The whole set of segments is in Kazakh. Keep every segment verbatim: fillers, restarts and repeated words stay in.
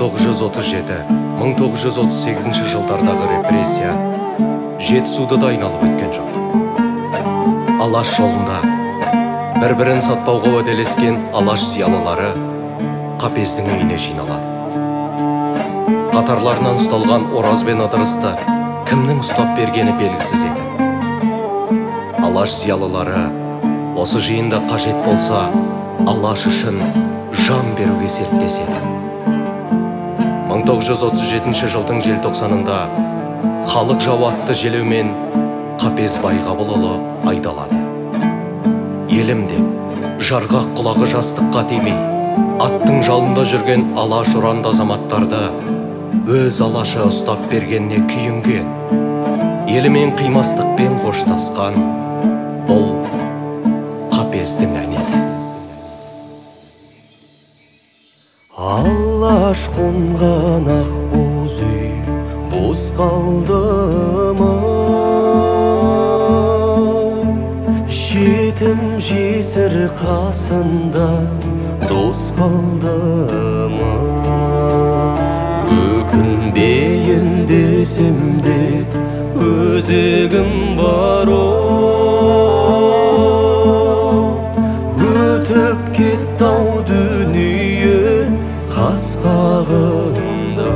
тоғыз жүз отыз жеті — мың тоғыз жүз отыз сегізінші жылдардағы репрессия Жетісуды да айналып өткен жоқ. Алаш жолында бір-бірін сатпауға уәделескен алаш зиялылары Қапездің үйіне жиналады. Қатарларынан ұсталған Ораз бен Ыдырысты кімнің ұстап бергені белгісіз еді. Алаш зиялылары осы жиында қажет болса, алаш үшін жан беруге серттеседі. мың тоғыз жүз отыз жетінші жылдың желтоқсанында халық жауы атты желеумен Қапез Байғабылұлы айдалады. Елім деп, жарғақ құлағы жастыққа тимей, аттың жалында жүрген алаш ұранды азаматтарды өз алашы ұстап бергеніне күйінген, елімен қимастықпен қоштасқан бұл Қапездің әні еді. Алаш қонған ақ боз үй бос қалды ма? Жетім жесір қасында дос қалды ма? Өкінбейін десем де өзегім бар оу. Өтіп кетті-ау дүние қас қағында.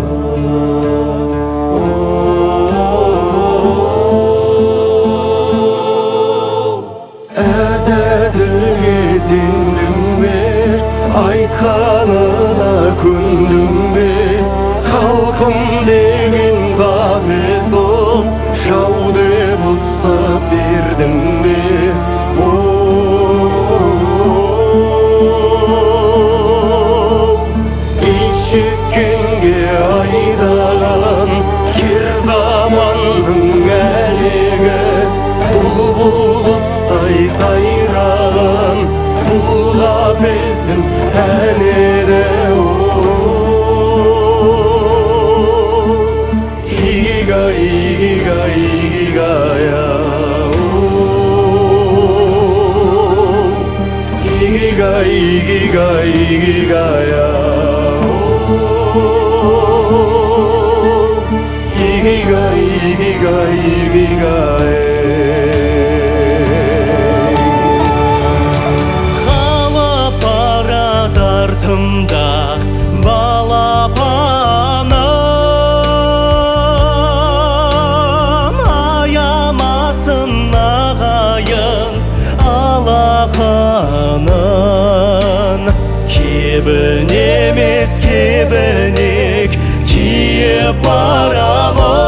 Әзәзілге сендің бе, айтқанына көндің бе? Халқым деген Қапез дос, жау деп ұстап бердің бе? Шеккенге айдаған кер заманның әлегі, бұлбұл құстай сайраған бұл Қапездің әні еді. Игигай, игигай, игигай-а, игигай, игигай, игигай-а. Игигай, игигай, игигай. Қалап барады артымда балапаным, аямасын ағайын алақанын. Кебін емес кебінек киіп барамын.